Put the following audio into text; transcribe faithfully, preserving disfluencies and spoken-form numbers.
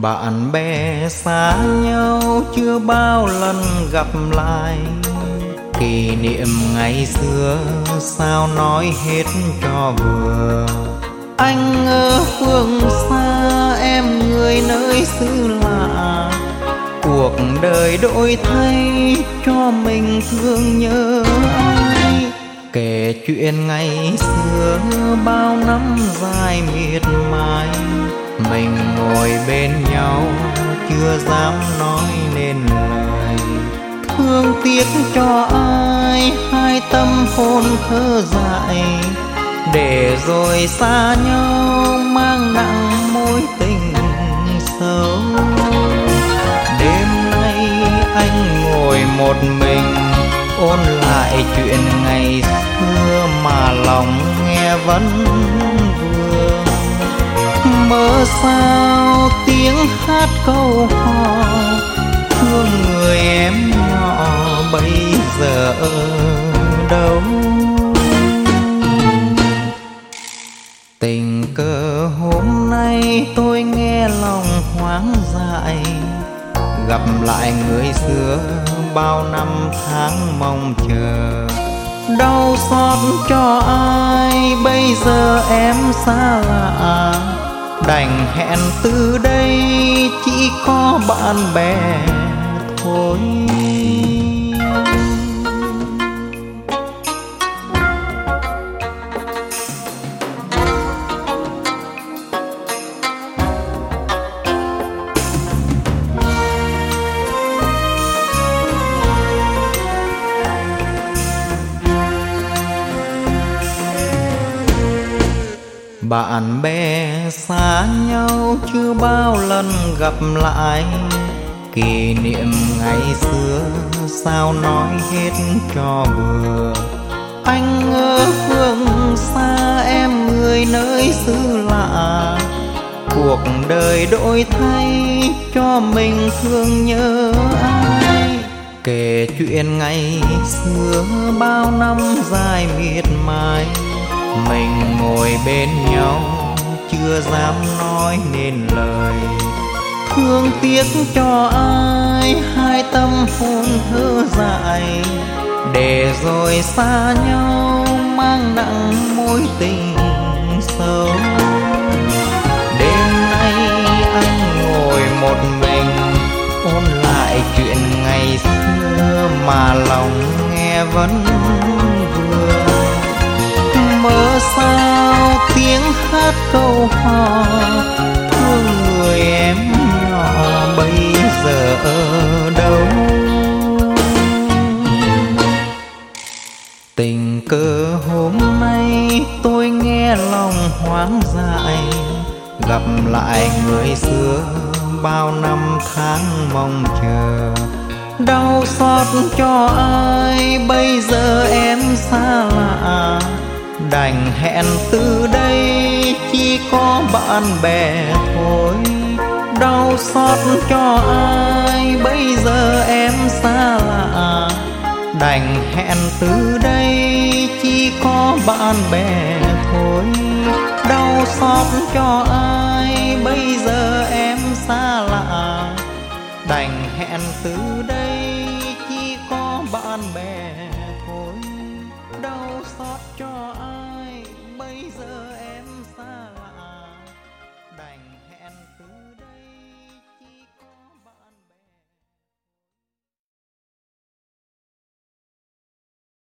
Bạn bè xa nhau chưa bao lần gặp lại, kỷ niệm ngày xưa sao nói hết cho vừa. Anh ở phương xa, em người nơi xứ lạ, cuộc đời đổi thay cho mình thương nhớ ai. Kể chuyện ngày xưa bao năm dài miệt mài, mình ngồi bên nhau chưa dám nói nên lời. Thương tiếc cho ai hai tâm hồn thơ dại, để rồi xa nhau mang nặng mối tình sâu. Đêm nay anh ngồi một mình ôn lại chuyện ngày xưa mà lòng nghe vẫn vương. Mơ sao tiếng hát câu hò thương người em nhỏ bây giờ ở đâu. Tình cờ hôm nay tôi nghe lòng hoang dại, gặp lại người xưa bao năm tháng mong chờ. Đau xót cho ai bây giờ em xa lạ, đành hẹn từ đây chỉ có bạn bè thôi. Bạn bè xa nhau chưa bao lần gặp lại, kỷ niệm ngày xưa sao nói hết cho vừa. Anh ở phương xa, em người nơi xứ lạ, cuộc đời đổi thay cho mình thương nhớ ai. Kể chuyện ngày xưa bao năm dài miệt mài, mình ngồi bên nhau chưa dám nói nên lời. Thương tiếc cho ai hai tâm hồn thơ dại, để rồi xa nhau mang nặng mối tình sâu. Đêm nay anh ngồi một mình ôn lại chuyện ngày xưa mà lòng nghe vẫn vương. Mơ sao tiếng hát câu hò thương người em nhỏ bây giờ ở đâu. Tình cờ hôm nay tôi nghe lòng hoang dại, gặp lại người xưa bao năm tháng mong chờ. Đau xót cho ai bây giờ em xa lạ, đành hẹn từ đây chỉ có bạn bè thôi. Đau xót cho ai bây giờ em xa lạ, đành hẹn từ đây chỉ có bạn bè thôi. Đau xót cho ai bây giờ em xa lạ, đành hẹn từ đây